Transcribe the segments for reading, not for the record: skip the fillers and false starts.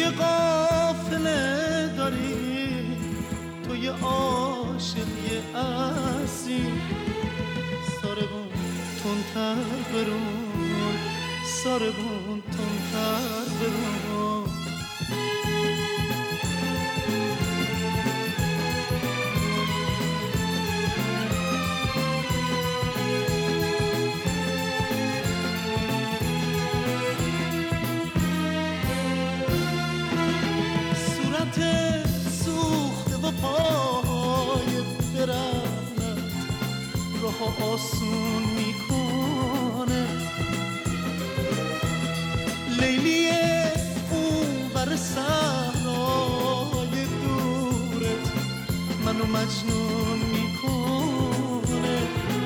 یه قافله داری، تو یه عاشقی اصیل. ساربون تندتر برون، ساربون تندتر برون. سوخته و پای برنت راه آسون میکنه. لیلی اون بر صحرای دورت منو مجنون میکنه.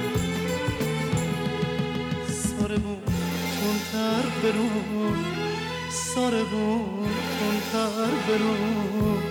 ساربون تندتر برون، ساربون تندتر برون.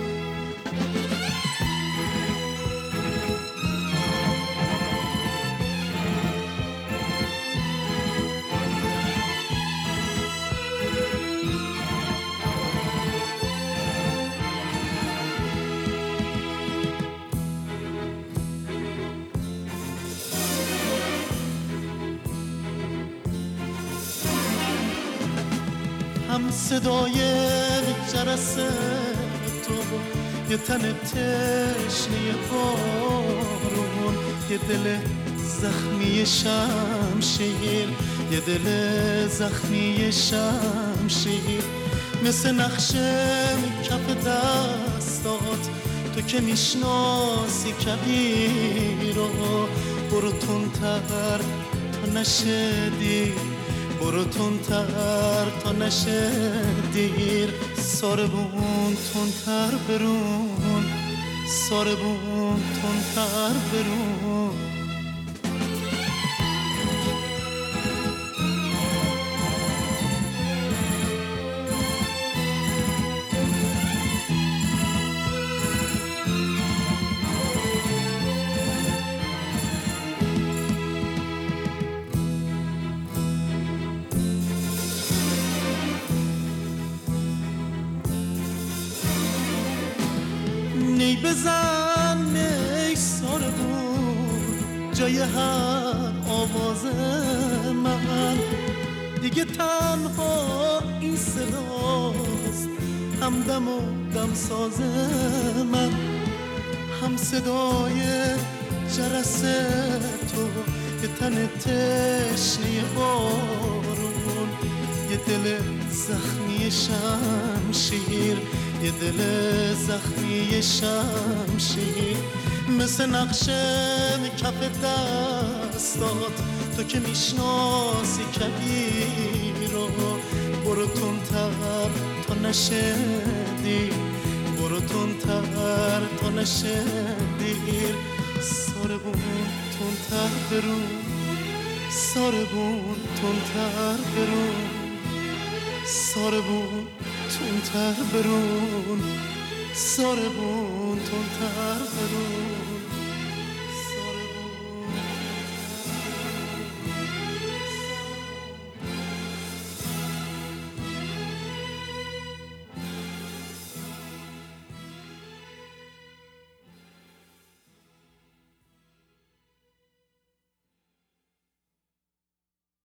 هم صدای جرس تو، یه تن تشنه بارون، یه دل زخمی شمشیر، یه دل زخمی شمشیر. مثل نقشه کف دستات تو که میشناسی کبیر رو. برو تندتر تا نشه دیر، برو تندتر تا نشه دیر. ساربون تندتر برون، ساربون تندتر برون. نی بزن نی ساربون جای هر آواز من. دیگه تنها این صداست همدم و دمساز من. هم صدای جرس تو، یه تن تشنه بارون، یه دل زخمی شمشیر، یه دل زخمی شمشیر. مثل نقشه کف دستات تو که میشناسی کبیر رو. برو تندتر تا نشه دیر، برو تندتر تا نشه دیر. ساربون تندتر برون، ساربون تندتر برون، ساربون تندتر برون، ساربون تندتر برون.